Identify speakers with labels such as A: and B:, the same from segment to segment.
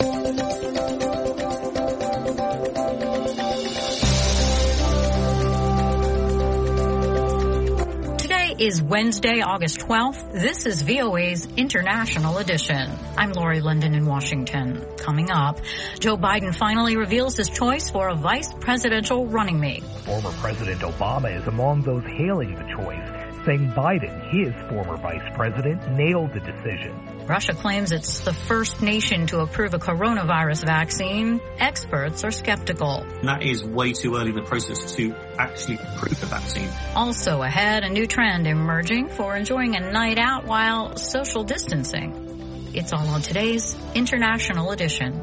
A: Is Wednesday, August 12th. This is VOA's International Edition. I'm Lori London in Washington. Coming up, Joe Biden finally reveals his choice for a vice presidential running mate.
B: Former President Obama is among those hailing the choice, saying Biden, his former vice president, nailed the decision.
A: Russia claims it's the first nation to approve a coronavirus vaccine. Experts are skeptical.
C: That is way too early in the process to actually approve the vaccine.
A: Also ahead, a new trend emerging for enjoying a night out while social distancing. It's all on today's International Edition.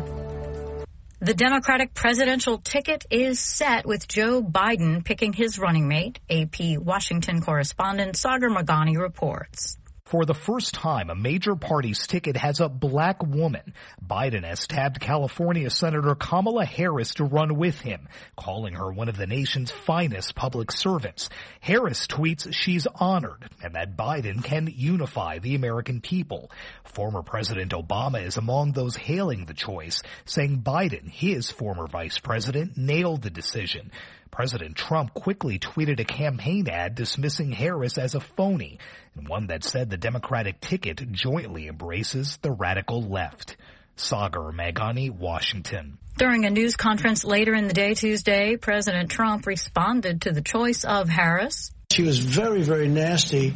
A: The Democratic presidential ticket is set with Joe Biden picking his running mate. AP Washington correspondent Sagar Meghani reports.
D: For the first time, a major party's ticket has a black woman. Biden has tabbed California Senator Kamala Harris to run with him, calling her one of the nation's finest public servants. Harris tweets she's honored and that Biden can unify the American people. Former President Obama is among those hailing the choice, saying Biden, his former vice president, nailed the decision. President Trump quickly tweeted a campaign ad dismissing Harris as a phony, and one that said the Democratic ticket jointly embraces the radical left. Sagar Meghani, Washington.
A: During a news conference later in the day Tuesday, President Trump responded to the choice of Harris.
E: She was very, very nasty.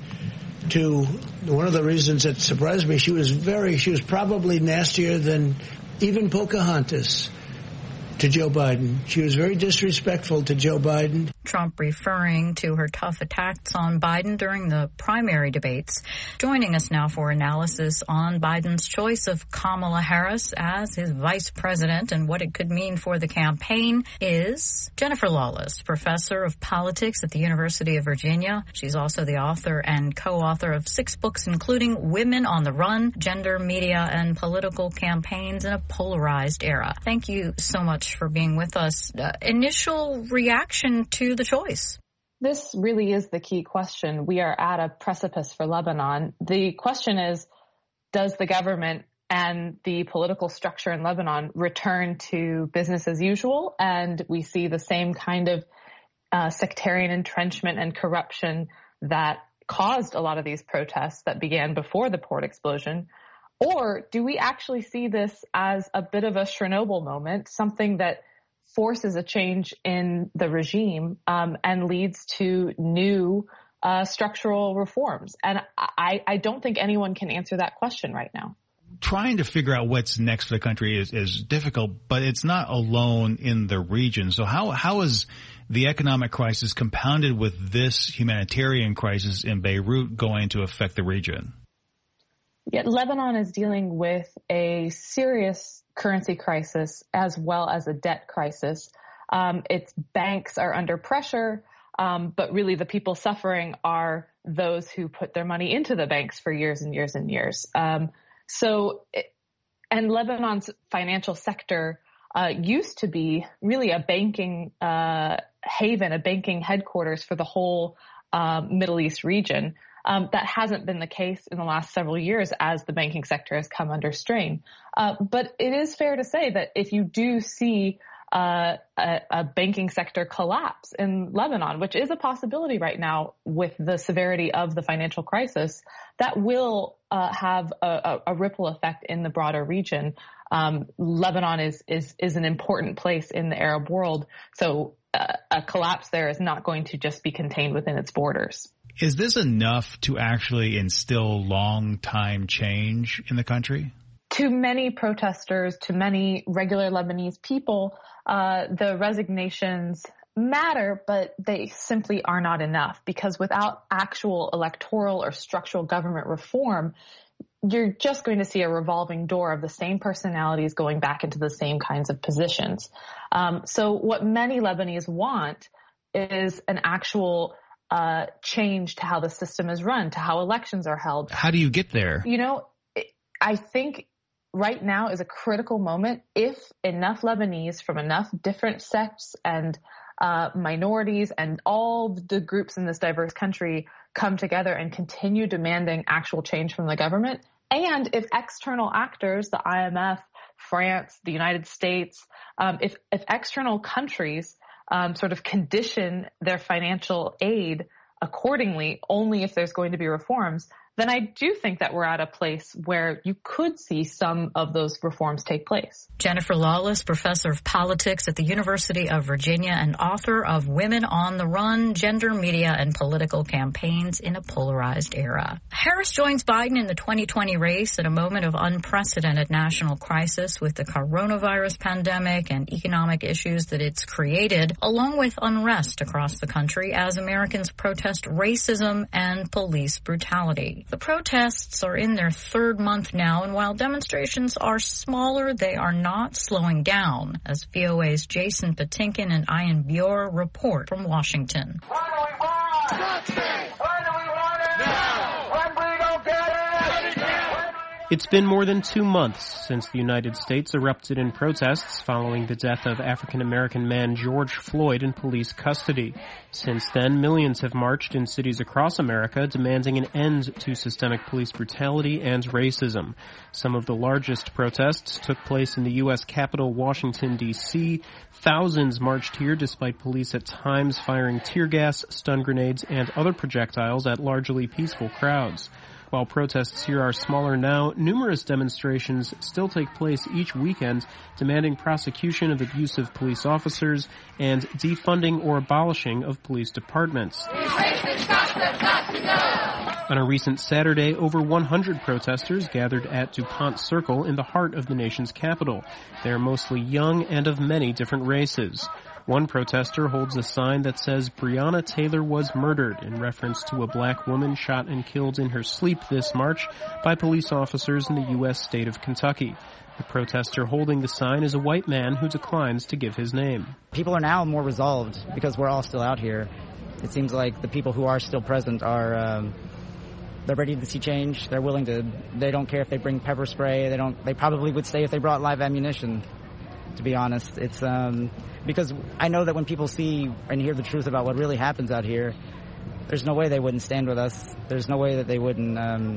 E: To one of the reasons that surprised me, she was probably nastier than even Pocahontas to Joe Biden. She was very disrespectful to Joe Biden.
A: Trump referring to her tough attacks on Biden during the primary debates. Joining us now for analysis on Biden's choice of Kamala Harris as his vice president and what it could mean for the campaign is Jennifer Lawless, professor of politics at the University of Virginia. She's also the author and co-author of 6 books, including Women on the Run, Gender, Media, and Political Campaigns in a Polarized Era. Thank you so much for being with us. Initial reaction to the choice?
F: This really is the key question. We are at a precipice for Lebanon. The question is, does the government and the political structure in Lebanon return to business as usual? And we see the same kind of sectarian entrenchment and corruption that caused a lot of these protests that began before the port explosion. Or do we actually see this as a bit of a Chernobyl moment, something that forces a change in the regime and leads to new structural reforms? And I don't think anyone can answer that question right now.
G: Trying to figure out what's next for the country is difficult, but it's not alone in the region. So how is the economic crisis compounded with this humanitarian crisis in Beirut going to affect the region?
F: Yeah, Lebanon is dealing with a serious currency crisis as well as a debt crisis. Its banks are under pressure, but really the people suffering are those who put their money into the banks for years and years and years. And Lebanon's financial sector used to be really a banking haven, a banking headquarters for the whole Middle East region. That hasn't been the case in the last several years as the banking sector has come under strain. But it is fair to say that if you do see a banking sector collapse in Lebanon, which is a possibility right now with the severity of the financial crisis, that will have a ripple effect in the broader region. Lebanon is an important place in the Arab world, so a collapse there is not going to just be contained within its borders.
G: Is this enough to actually instill long-time change in the country?
F: To many protesters, to many regular Lebanese people, the resignations matter, but they simply are not enough, because without actual electoral or structural government reform, you're just going to see a revolving door of the same personalities going back into the same kinds of positions. So what many Lebanese want is an actual change to how the system is run, to how elections are held.
G: How do you get there?
F: You know, I think right now is a critical moment if enough Lebanese from enough different sects and minorities and all the groups in this diverse country come together and continue demanding actual change from the government. And if external actors, the IMF, France, the United States, if external countries sort of condition their financial aid accordingly, only if there's going to be reforms, then I do think that we're at a place where you could see some of those reforms take place.
A: Jennifer Lawless, professor of politics at the University of Virginia and author of Women on the Run, Gender, Media, and Political Campaigns in a Polarized Era. Harris joins Biden in the 2020 race at a moment of unprecedented national crisis with the coronavirus pandemic and economic issues that it's created, along with unrest across the country as Americans protest racism and police brutality. The protests are in their third month now, and while demonstrations are smaller, they are not slowing down, as VOA's Jason Patinkin and Ian Buer report from Washington.
H: What do we want? Justice! When do we want it? Now! When we don't get it!
I: It's been more than 2 months since the United States erupted in protests following the death of African-American man George Floyd in police custody. Since then, millions have marched in cities across America demanding an end to systemic police brutality and racism. Some of the largest protests took place in the U.S. Capitol, Washington, D.C. Thousands marched here despite police at times firing tear gas, stun grenades, and other projectiles at largely peaceful crowds. While protests here are smaller now, numerous demonstrations still take place each weekend demanding prosecution of abusive police officers and defunding or abolishing of police departments. On a recent Saturday, over 100 protesters gathered at DuPont Circle in the heart of the nation's capital. They are mostly young and of many different races. One protester holds a sign that says Breonna Taylor was murdered in reference to a black woman shot and killed in her sleep this March by police officers in the U.S. state of Kentucky. The protester holding the sign is a white man who declines to give his name.
J: People are now more resolved because we're all still out here. It seems like the people who are still present are they're ready to see change. They're willing to. They don't care if they bring pepper spray. They probably would stay if they brought live ammunition. To be honest, it's because I know that when people see and hear the truth about what really happens out here, there's no way they wouldn't stand with us. There's no way that they wouldn't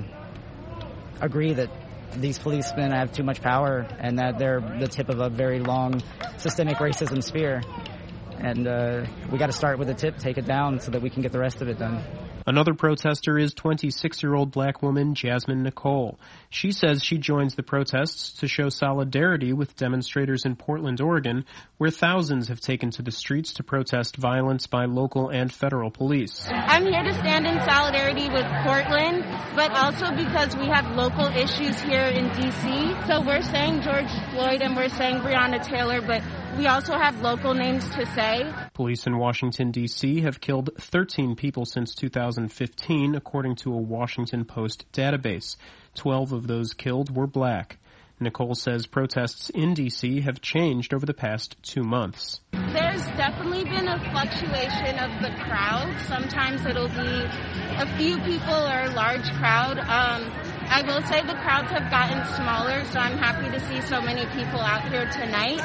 J: agree that these policemen have too much power and that they're the tip of a very long systemic racism spear. And we got to start with the tip, take it down so that we can get the rest of it done.
I: Another protester is 26-year-old black woman Jasmine Nicole. She says she joins the protests to show solidarity with demonstrators in Portland, Oregon, where thousands have taken to the streets to protest violence by local and federal police.
K: I'm here to stand in solidarity with Portland, but also because we have local issues here in D.C. So we're saying George Floyd and we're saying Breonna Taylor, but we also have local names to say.
I: Police in Washington, D.C. have killed 13 people since 2015, according to a Washington Post database. 12 of those killed were black. Nicole says protests in D.C. have changed over the past 2 months.
K: There's definitely been a fluctuation of the crowd. Sometimes it'll be a few people or a large crowd. I will say the crowds have gotten smaller, so I'm happy to see so many people out here tonight.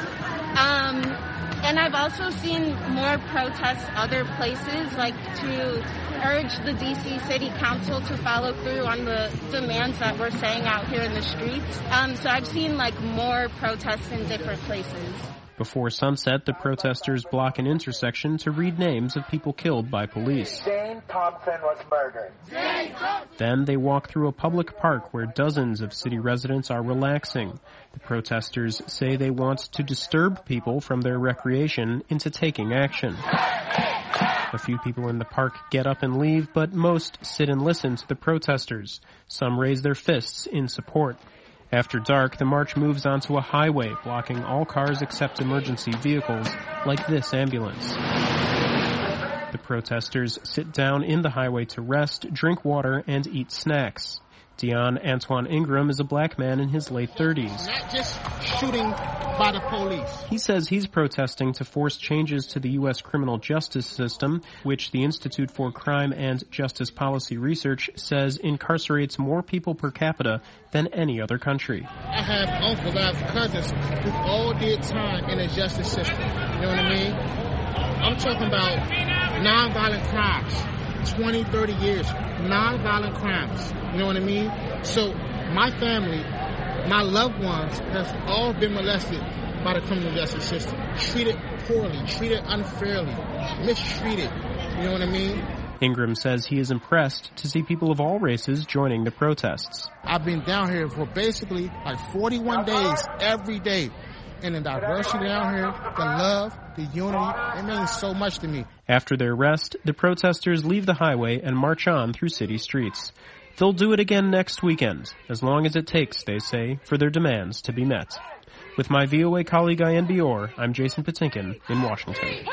K: And I've also seen more protests other places, like to urge the D.C. City Council to follow through on the demands that we're saying out here in the streets. So I've seen more protests in different places.
I: Before sunset, the protesters block an intersection to read names of people killed by police.
H: Jane Thompson was murdered.
I: Then they walk through a public park where dozens of city residents are relaxing. The protesters say they want to disturb people from their recreation into taking action. A few people in the park get up and leave, but most sit and listen to the protesters. Some raise their fists in support. After dark, the march moves onto a highway, blocking all cars except emergency vehicles, like this ambulance. The protesters sit down in the highway to rest, drink water, and eat snacks. Dion Antoine Ingram is a black man in his late 30s.
L: Not just shooting by the police.
I: He says he's protesting to force changes to the U.S. criminal justice system, which the Institute for Crime and Justice Policy Research says incarcerates more people per capita than any other country.
L: I have uncles, I have cousins who all did time in the justice system. You know what I mean? I'm talking about nonviolent crimes. 20, 30 years, nonviolent crimes. You know what I mean? So my family My loved ones have all been molested by the criminal justice system, treated poorly, treated unfairly, mistreated. You know what I mean?
I: Ingram says he is impressed to see people of all races joining the protests.
L: I've been down here for basically like 41 days, every day. And the diversity down here, the love, the unity, it means so much to me.
I: After their arrest, the protesters leave the highway and march on through city streets. They'll do it again next weekend, as long as it takes, they say, for their demands to be met. With my VOA colleague Ayan Bior, I'm Jason Patinkin in Washington.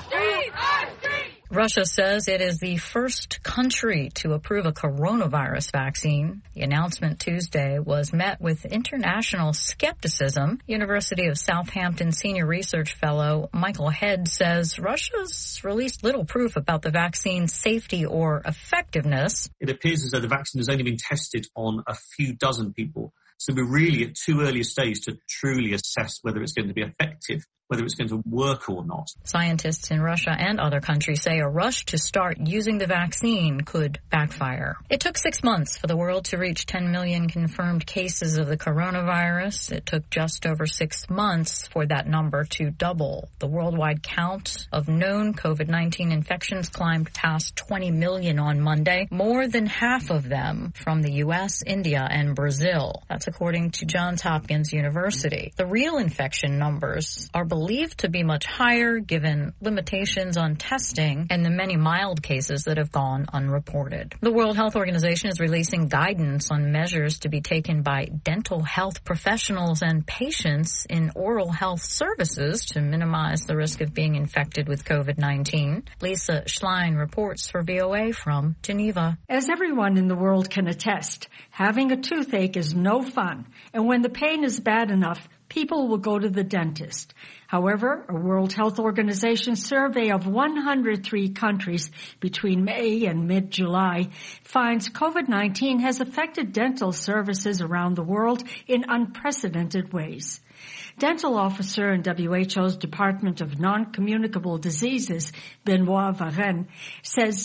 A: Russia says it is the first country to approve a coronavirus vaccine. The announcement Tuesday was met with international skepticism. University of Southampton senior research fellow Michael Head says Russia's released little proof about the vaccine's safety or effectiveness.
C: It appears as though the vaccine has only been tested on a few dozen people. So we're really at too early a stage to truly assess whether it's going to be effective, whether it's going to work or not.
A: Scientists in Russia and other countries say a rush to start using the vaccine could backfire. It took 6 months for the world to reach 10 million confirmed cases of the coronavirus. It took just over 6 months for that number to double. The worldwide count of known COVID-19 infections climbed past 20 million on Monday, more than half of them from the U.S., India, and Brazil. That's according to Johns Hopkins University. The real infection numbers are believed to be much higher given limitations on testing and the many mild cases that have gone unreported. The World Health Organization is releasing guidance on measures to be taken by dental health professionals and patients in oral health services to minimize the risk of being infected with COVID-19. Lisa Schlein reports for VOA from Geneva.
M: As everyone in the world can attest, having a toothache is no fun, and when the pain is bad enough, people will go to the dentist. However, a World Health Organization survey of 103 countries between May and mid-July finds COVID-19 has affected dental services around the world in unprecedented ways. Dental officer in WHO's Department of Non-Communicable Diseases, Benoit Varenne, says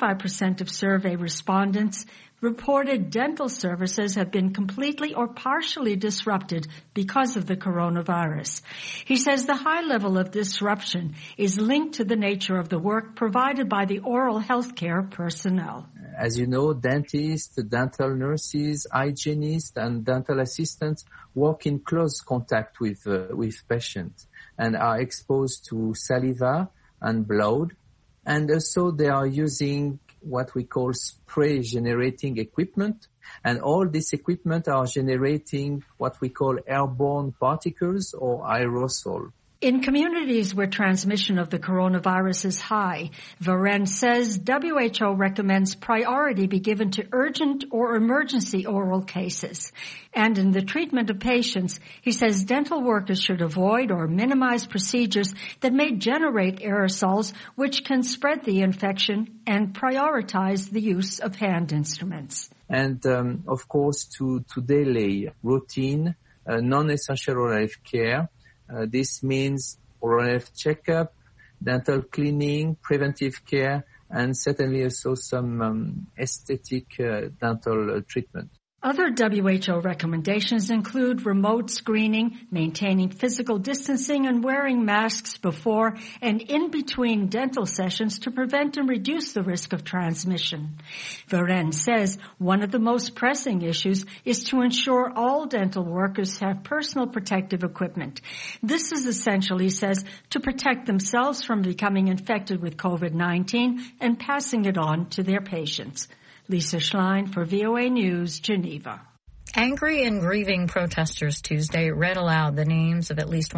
M: 75% of survey respondents reported dental services have been completely or partially disrupted because of the coronavirus. He says the high level of disruption is linked to the nature of the work provided by the oral health care personnel.
N: As you know, dentists, dental nurses, hygienists, and dental assistants work in close contact with patients and are exposed to saliva and blood. And also they are using what we call spray generating equipment. And all this equipment are generating what we call airborne particles or aerosol.
M: In communities where transmission of the coronavirus is high, Varenne says WHO recommends priority be given to urgent or emergency oral cases. And in the treatment of patients, he says dental workers should avoid or minimize procedures that may generate aerosols which can spread the infection and prioritize the use of hand instruments.
N: And, of course, to delay routine, non-essential oral health care. This means oral health checkup, dental cleaning, preventive care, and certainly also some aesthetic dental treatment.
M: Other WHO recommendations include remote screening, maintaining physical distancing, and wearing masks before and in between dental sessions to prevent and reduce the risk of transmission. Varenne says one of the most pressing issues is to ensure all dental workers have personal protective equipment. This is essential, he says, to protect themselves from becoming infected with COVID-19 and passing it on to their patients. Lisa Schlein for VOA News, Geneva.
A: Angry and grieving protesters Tuesday read aloud the names of at least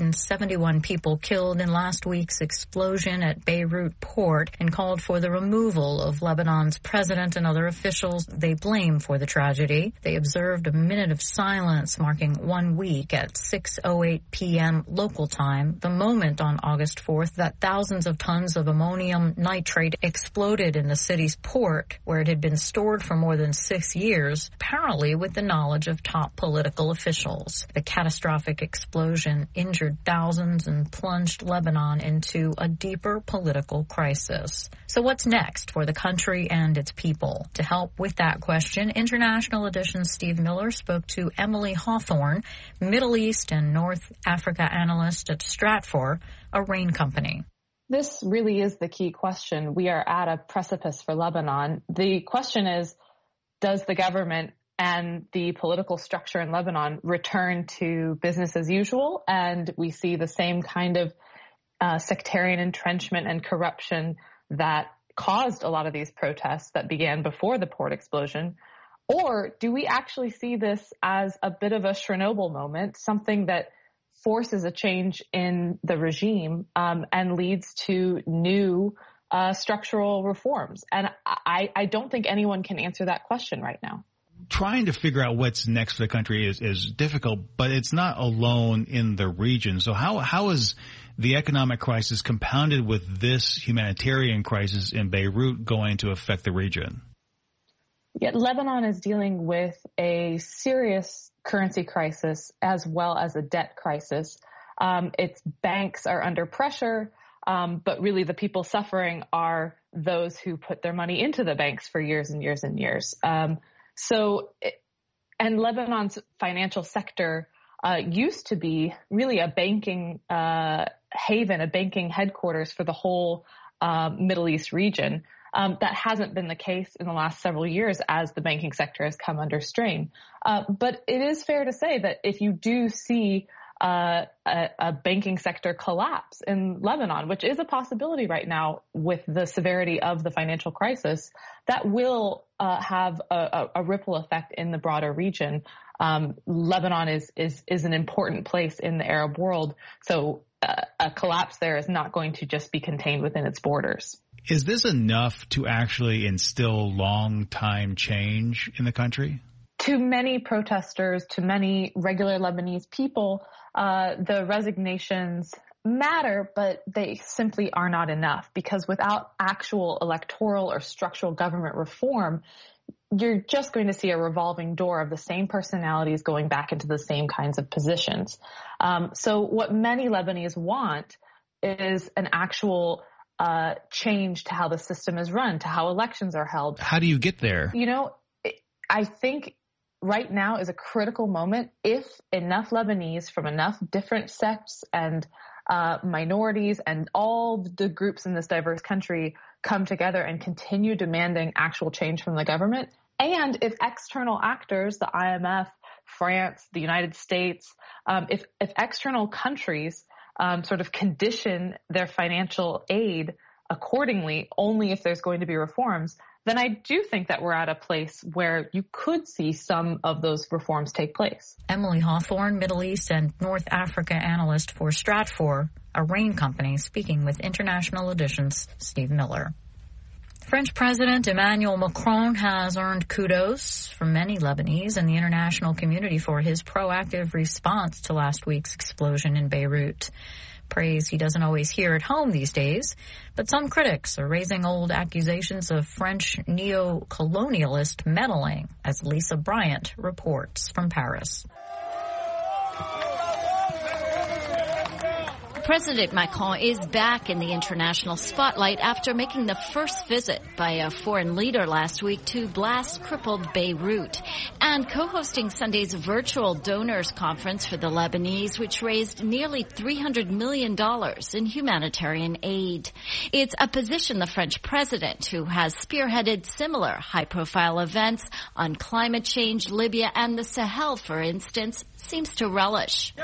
A: 171 people killed in last week's explosion at Beirut port and called for the removal of Lebanon's president and other officials they blame for the tragedy. They observed a minute of silence marking 1 week at 6:08 p.m. local time, the moment on August 4th that thousands of tons of ammonium nitrate exploded in the city's port where it had been stored for more than 6 years, apparently with the the knowledge of top political officials. The catastrophic explosion injured thousands and plunged Lebanon into a deeper political crisis. So what's next for the country and its people? To help with that question, International Edition's Steve Miller spoke to Emily Hawthorne, Middle East and North Africa analyst at Stratfor, a RAIN company.
F: This really is the key question. We are at a precipice for Lebanon. The question is, does the government and the political structure in Lebanon return to business as usual? And we see the same kind of sectarian entrenchment and corruption that caused a lot of these protests that began before the port explosion? Or do we actually see this as a bit of a Chernobyl moment, something that forces a change in the regime and leads to new structural reforms? And I don't think anyone can answer that question right now.
G: Trying to figure out what's next for the country is difficult, but it's not alone in the region. So how is the economic crisis compounded with this humanitarian crisis in Beirut going to affect the region?
F: Yet Lebanon is dealing with a serious currency crisis as well as a debt crisis. Its banks are under pressure, but really the people suffering are those who put their money into the banks for years and years and years. And Lebanon's financial sector used to be really a banking haven, a banking headquarters for the whole Middle East region. That hasn't been the case in the last several years as the banking sector has come under strain. But it is fair to say that if you do see a banking sector collapse in Lebanon, which is a possibility right now with the severity of the financial crisis, that will have a ripple effect in the broader region. Lebanon is an important place in the Arab world, so a collapse there is not going to just be contained within its borders.
G: Is this enough to actually instill long-time change in the country?
F: To many protesters, to many regular Lebanese people, the resignations matter, but they simply are not enough, because without actual electoral or structural government reform, you're just going to see a revolving door of the same personalities going back into the same kinds of positions. So what many Lebanese want is an actual change to how the system is run, to how elections are held.
G: How do you get there?
F: You know, I think right now is a critical moment if enough Lebanese from enough different sects and minorities and all the groups in this diverse country come together and continue demanding actual change from the government. And if external actors, the IMF, France, the United States, if external countries sort of condition their financial aid accordingly, only if there's going to be reforms, then I do think that we're at a place where you could see some of those reforms take place.
A: Emily Hawthorne, Middle East and North Africa analyst for Stratfor, a RAIN company, speaking with International Edition's Steve Miller. French President Emmanuel Macron has earned kudos from many Lebanese and the international community for his proactive response to last week's explosion in Beirut. Praise he doesn't always hear at home these days, but some critics are raising old accusations of French neo-colonialist meddling, as Lisa Bryant reports from Paris.
O: President Macron is back in the international spotlight after making the first visit by a foreign leader last week to blast-crippled Beirut and co-hosting Sunday's virtual donors conference for the Lebanese, which raised nearly $300 million in humanitarian aid. It's a position the French president, who has spearheaded similar high-profile events on climate change, Libya, and the Sahel, for instance, seems to relish.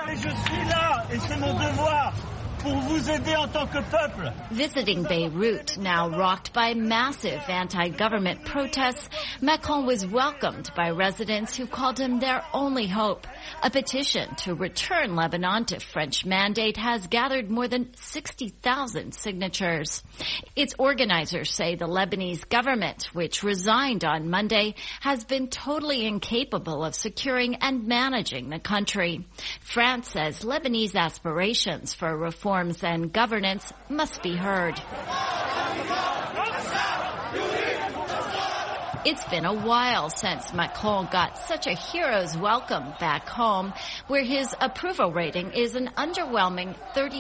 O: Visiting Beirut, now rocked by massive anti-government protests, Macron was welcomed by residents who called him their only hope. A petition to return Lebanon to French mandate has gathered more than 60,000 signatures. Its organizers say the Lebanese government, which resigned on Monday, has been totally incapable of securing and managing the country. France says Lebanese aspirations for reforms and governance must be heard. It's been a while since Macron got such a hero's welcome back home, where his approval rating is an underwhelming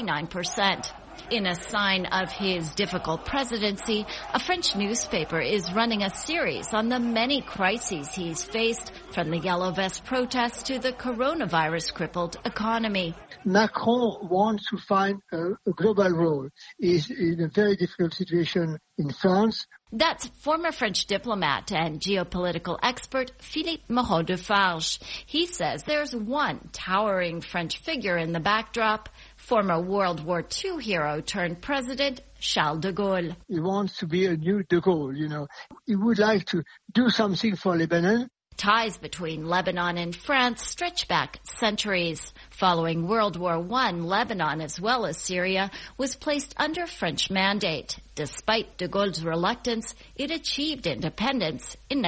O: 39%. In a sign of his difficult presidency, a French newspaper is running a series on the many crises he's faced, from the Yellow Vest protests to the coronavirus-crippled economy.
P: Macron wants to find a global role. He's in a very difficult situation in France.
O: That's former French diplomat and geopolitical expert Philippe Moreau-Defarge. He says there's one towering French figure in the backdrop, former World War II hero turned president Charles de Gaulle.
P: He wants to be a new de Gaulle, you know. He would like to do something for Lebanon.
O: Ties between Lebanon and France stretch back centuries. Following World War I, Lebanon, as well as Syria, was placed under French mandate. Despite de Gaulle's reluctance, it achieved independence in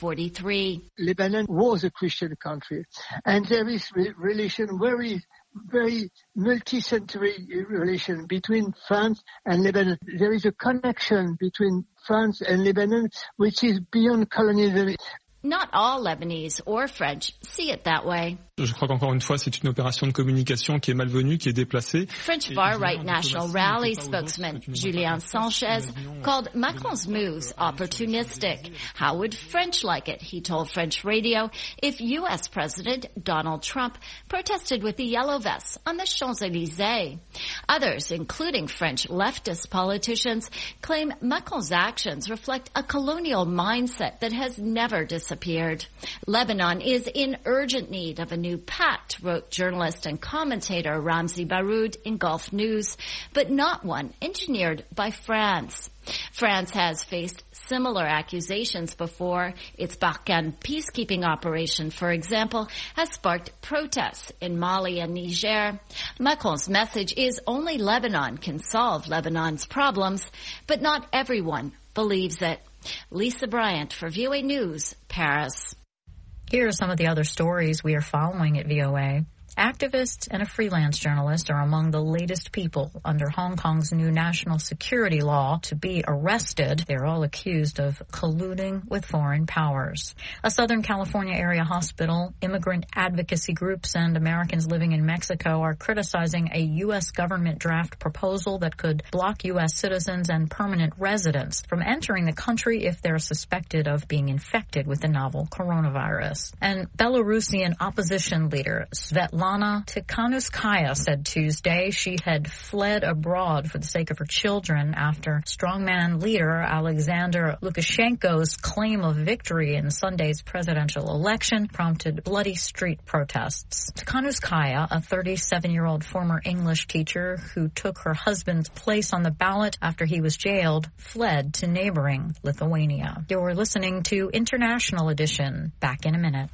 O: 1943.
P: Lebanon was a Christian country, and there is relation very multi-century relation between France and Lebanon. There is a connection between France and Lebanon which is beyond colonialism.
O: Not all Lebanese or French see it that way.
Q: Je crois qu'encore une fois, c'est une opération de communication qui est malvenue, qui est déplacée.
O: French far-right National Rally spokesman Julien Sanchez called Macron's moves opportunistic. How would French like it, he told French radio, if U.S. President Donald Trump protested with the Yellow Vests on the Champs-Élysées? Others, including French leftist politicians, claim Macron's actions reflect a colonial mindset that has never disappeared. Lebanon is in urgent need of a new pact, wrote journalist and commentator Ramzi Baroud in Gulf News, but not one engineered by France. France has faced similar accusations before. Its Barkhane peacekeeping operation, for example, has sparked protests in Mali and Niger. Macron's message is only Lebanon can solve Lebanon's problems, but not everyone believes it. Lisa Bryant for VOA News, Paris.
A: Here are some of the other stories we are following at VOA. Activists and a freelance journalist are among the latest people under Hong Kong's new national security law to be arrested. They're all accused of colluding with foreign powers. A Southern California area hospital, immigrant advocacy groups, and Americans living in Mexico are criticizing a U.S. government draft proposal that could block U.S. citizens and permanent residents from entering the country if they're suspected of being infected with the novel coronavirus. And Belarusian opposition leader Svetlana Tikhanovskaya said Tuesday she had fled abroad for the sake of her children after strongman leader Alexander Lukashenko's claim of victory in Sunday's presidential election prompted bloody street protests. Tikhanovskaya, a 37-year-old former English teacher who took her husband's place on the ballot after he was jailed, fled to neighboring Lithuania. You're listening to International Edition. Back in a minute.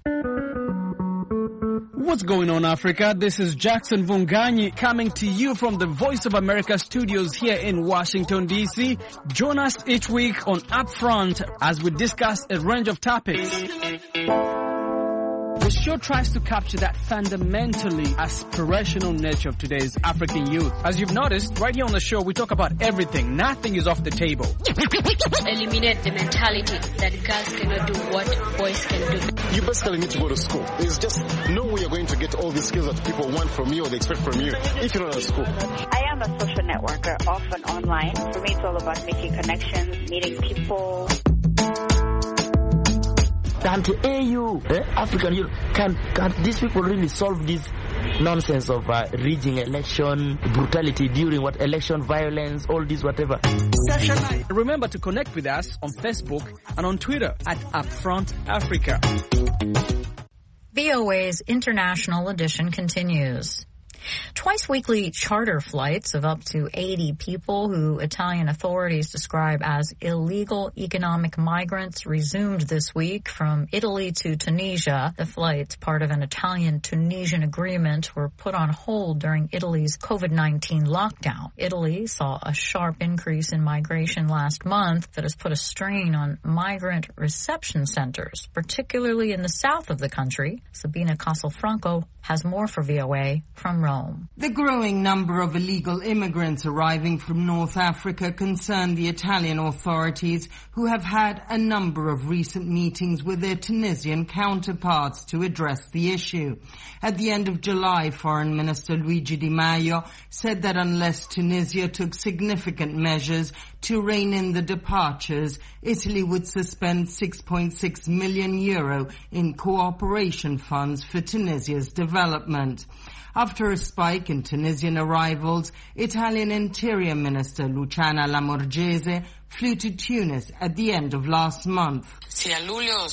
R: What's going on, Africa? This is Jackson Vunganyi coming to you from the Voice of America studios here in Washington, D.C. Join us each week on Upfront as we discuss a range of topics. The show tries to capture that fundamentally aspirational nature of today's African youth. As you've noticed, right here on the show, we talk about everything. Nothing is off the table.
S: Eliminate the mentality that girls cannot do what boys can do.
T: You basically need to go to school. There's just no way you're going to get all the skills that people want from you or they expect from you if you're not at school.
U: I am a social networker, often online. For me, it's all about making connections, meeting people.
V: Can't AU, African Union, can these people really solve this nonsense of rigging election, brutality during election violence, all this whatever?
R: Remember to connect with us on Facebook and on Twitter at Upfront Africa.
A: VOA's International Edition continues. Twice weekly charter flights of up to 80 people who Italian authorities describe as illegal economic migrants resumed this week from Italy to Tunisia. The flights, part of an Italian-Tunisian agreement, were put on hold during Italy's COVID-19 lockdown. Italy saw a sharp increase in migration last month that has put a strain on migrant reception centers, particularly in the south of the country. Sabina Castelfranco has more for VOA from Rome. home.
B: The growing number of illegal immigrants arriving from North Africa concern the Italian authorities, who have had a number of recent meetings with their Tunisian counterparts to address the issue. At the end of July, Foreign Minister Luigi Di Maio said that unless Tunisia took significant measures to rein in the departures, Italy would suspend €6.6 million in cooperation funds for Tunisia's development. After a spike in Tunisian arrivals, Italian Interior Minister Luciana Lamorgese flew to Tunis at the end of last month.
D: Sì, a luglio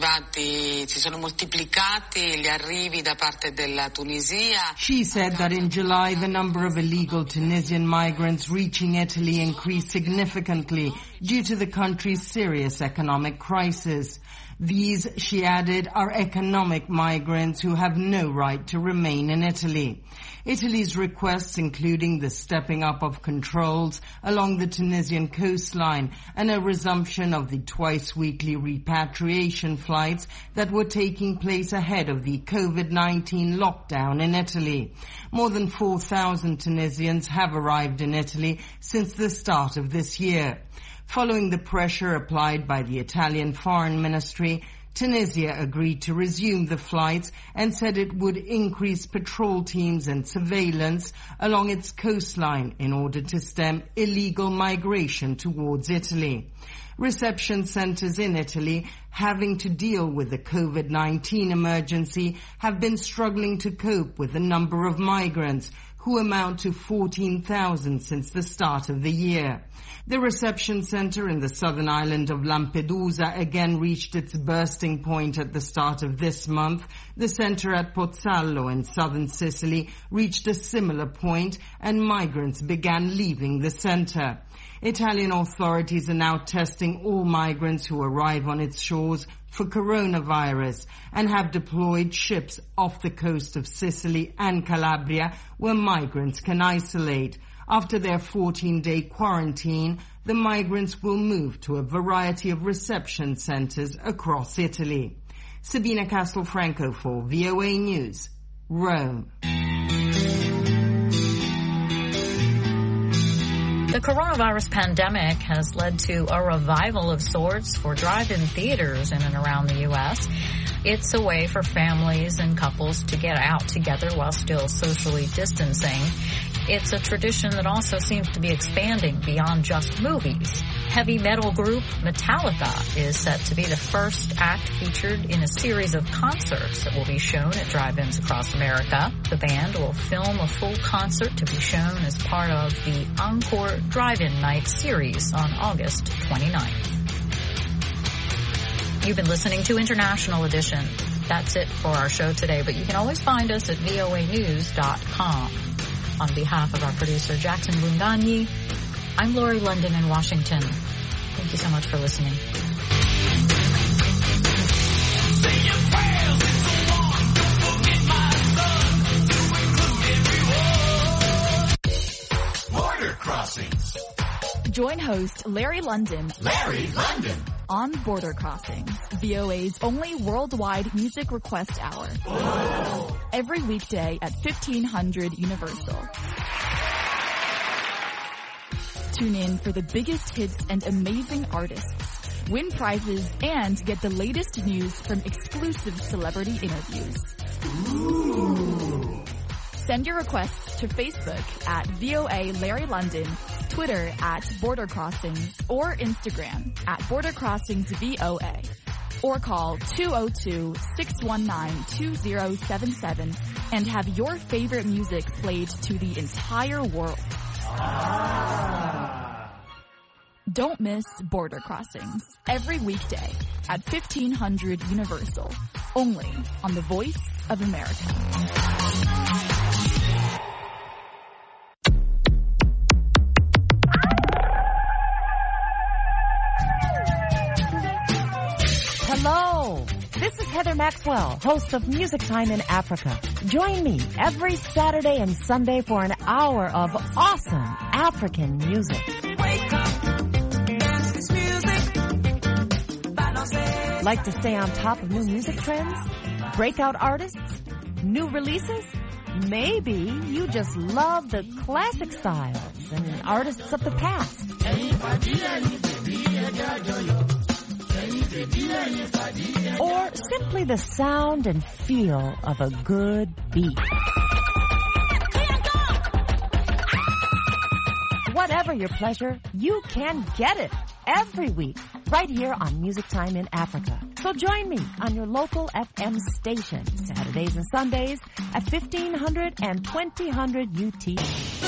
D: si sono moltiplicati gli arrivi da parte della Tunisia.
B: She said that in July the number of illegal Tunisian migrants reaching Italy increased significantly due to the country's serious economic crisis. These, she added, are economic migrants who have no right to remain in Italy. Italy's requests, including the stepping up of controls along the Tunisian coastline and a resumption of the twice-weekly repatriation flights that were taking place ahead of the COVID-19 lockdown in Italy. More than 4,000 Tunisians have arrived in Italy since the start of this year. Following the pressure applied by the Italian Foreign Ministry, Tunisia agreed to resume the flights and said it would increase patrol teams and surveillance along its coastline in order to stem illegal migration towards Italy. Reception centers in Italy, having to deal with the COVID-19 emergency, have been struggling to cope with the number of migrants, who amount to 14,000 since the start of the year. The reception center in the southern island of Lampedusa again reached its bursting point at the start of this month. The center at Pozzallo in southern Sicily reached a similar point, and migrants began leaving the center. Italian authorities are now testing all migrants who arrive on its shores for coronavirus and have deployed ships off the coast of Sicily and Calabria where migrants can isolate. After their 14-day quarantine, the migrants will move to a variety of reception centers across Italy. Sabina Castelfranco for VOA News, Rome.
A: The coronavirus pandemic has led to a revival of sorts for drive-in theaters in and around the U.S. It's a way for families and couples to get out together while still socially distancing. It's a tradition that also seems to be expanding beyond just movies. Heavy metal group Metallica is set to be the first act featured in a series of concerts that will be shown at drive-ins across America. The band will film a full concert to be shown as part of the Encore Drive-In Night series on August 29th. You've been listening to International Edition. That's it for our show today, but you can always find us at voanews.com. On behalf of our producer, Jackson Bungani, I'm Lori London in Washington. Thank you so much for listening.
W: Border Crossings.
X: Join host Larry London. On Border Crossings, VOA's only worldwide music request hour. Every weekday at 1500 Universal. Tune in for the biggest hits and amazing artists. Win prizes and get the latest news from exclusive celebrity interviews. Send your requests to Facebook at VOA Larry London, Twitter at Border Crossings, or Instagram at Border Crossings VOA. Or call 202-619-2077 and have your favorite music played to the entire world. Don't miss Border Crossings every weekday at 1500 Universal, only on the Voice of America.
Y: Hello, this is Heather Maxwell, host of Music Time in Africa. Join me every Saturday and Sunday for an hour of awesome African music.
H: Wake up, dance this music.
Y: Like to stay on top of new music trends, breakout artists, new releases? maybe you just love the classic styles and artists of the past. Or simply the sound and feel of a good beat. Whatever your pleasure, you can get it every week right here on Music Time in Africa. So join me on your local FM station Saturdays and Sundays at 1500 and 2000 UTC.